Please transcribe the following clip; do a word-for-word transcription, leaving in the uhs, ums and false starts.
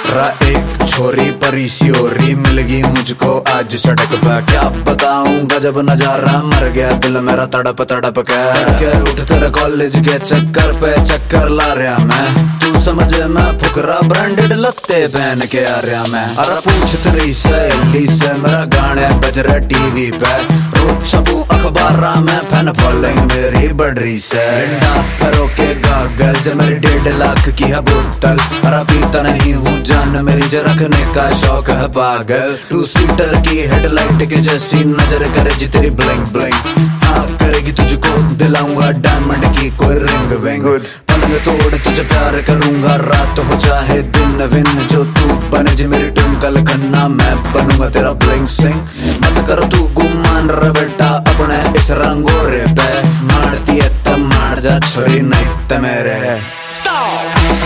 रा एक छोरी परी सियोरी मिल गई मुझको आज सड़क पे, क्या बताऊं गजब नजारा, मर गया दिल मेरा तड़प तड़प के उठ तेरे कॉलेज के चक्कर पे चक्कर ला रहा मैं, तू समझ मैं फुकरा ब्रांडेड लत्ते पहन के आ रहा मैं। अरे पूछ तेरी सहेली से मेरा गाने बज रहे टीवी पे, रोज छपू अखबार में फैन फॉलोइंग मेरी बढ़ रही से, फेरो के गागल जब मेरी डेढ़ लाख की है बोतल, अरे पीता नहीं हूँ जान मेरी जो रखने का शौक है पागल, टू सीटर की हेडलाइट के जैसी नजर करे जी तेरी ब्लिंग ब्लिंग, हाँ करेगी तुझको दिलाऊंगा डायमंड की कोई रिंग विंग, पलंग तोड़ तुझे प्यार करूंगा रात हो चाहे दिन विन, जो तू बने जी मेरी ट्विंकल खन्ना मैं बनूंगा तेरा ब्लिंग सिंग, मत कर तू गुमान रे बेटा अपने इस रंगोरे पे, मारती है तब मार जा छोरी नहीं ते मेरे।